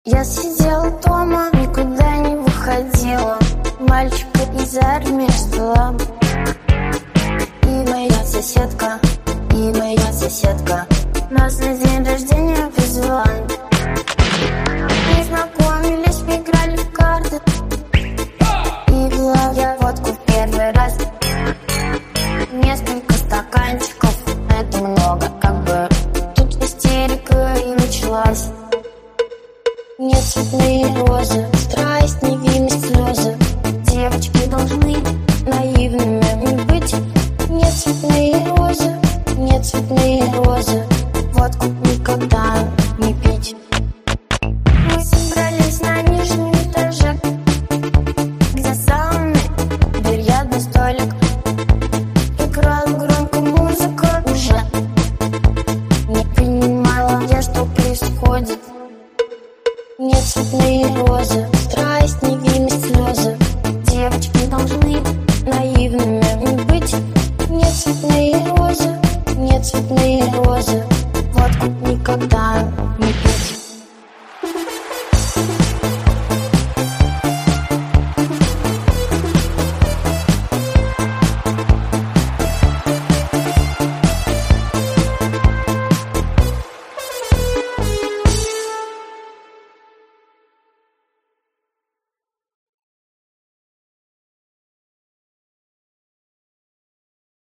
Я сидела дома, никуда не выходила. Мальчика из армии ждала. И моя соседка нас на день рождения позвала. Мы знакомились, мы играли в карты. И пила я водку в первый раз. Несколько стаканчиков, это много, как бы. Тут истерика и началась. Нет, цветные розы, страсть, невинность, слезы. Девочки должны наивными не быть. Нет, цветные розы, водку никогда не пить. Мы собрались на нижнем этаже, где самый бильярдный столик. Играла громко музыка уже. Не понимала я, что происходит. Нет, цветные розы, страсть, невинность, слезы. Девочки должны